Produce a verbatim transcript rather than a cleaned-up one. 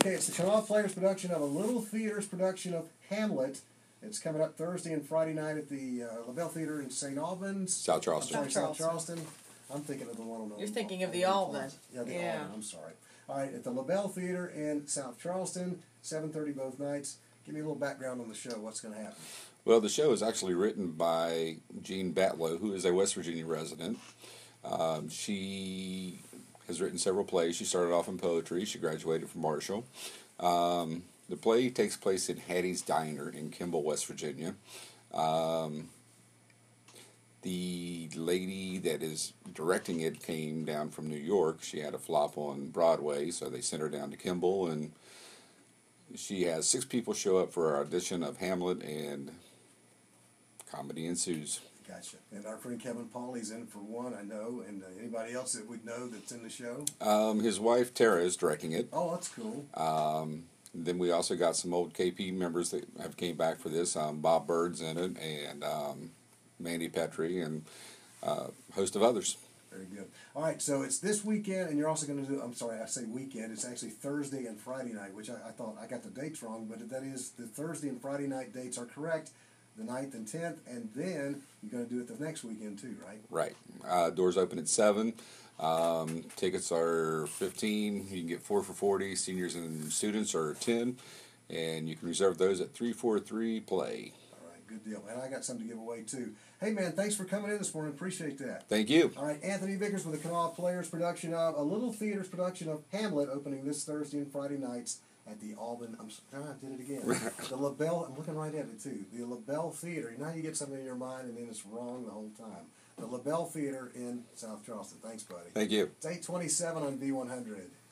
Okay, it's the Kanawha Players production of a Little Theater's production of Hamlet. It's coming up Thursday and Friday night at the uh, LaBelle Theater in Saint Albans. South Charleston. I'm sorry, South South Charleston. I'm thinking of the one on the... You're thinking of on the Alban. Yeah, the Yeah. Alban, I'm sorry. All right, at the LaBelle Theater in South Charleston, seven thirty both nights. Give me a little background on the show. What's going to happen? Well, the show is actually written by Jean Batlow, who is a West Virginia resident. Um, she has written several plays. She started off in poetry. She graduated from Marshall. Um, the play takes place in Hattie's Diner in Kimball, West Virginia. Um, the lady that is directing it came down from New York. She had a flop on Broadway, so they sent her down to Kimball, and she has six people show up for our audition of Hamlet, and comedy ensues. Gotcha. And our friend Kevin Pauly's in for one, I know. And uh, anybody else that we'd know that's in the show? Um, his wife, Tara, is directing it. Oh, that's cool. Um, then we also got some old K P members that have came back for this. Um, Bob Bird's in it, and um, Mandy Petrie, and uh, a host of others. Very good. All right, so it's this weekend, and you're also going to do, I'm sorry, I say weekend, it's actually Thursday and Friday night, which I, I thought I got the dates wrong, but that is, the Thursday and Friday night dates are correct, the ninth and tenth, and then you're going to do it the next weekend too, right? Right. Uh, doors open at seven. Um, tickets are fifteen. You can get four for forty. Seniors and students are ten. And you can reserve those at three four three play. All right, good deal. And I got something to give away too. Hey man, thanks for coming in this morning. Appreciate that. Thank you. All right, Anthony Vickers with the Kanawha Players production of a Little Theater's production of Hamlet, opening this Thursday and Friday nights at the Alban. I'm sorry, I did it again. The LaBelle. I'm looking right at it too. The LaBelle Theater. Now you get something in your mind, and then it's wrong the whole time. The LaBelle Theater in South Charleston. Thanks, buddy. Thank you. It's eight twenty-seven on V one hundred.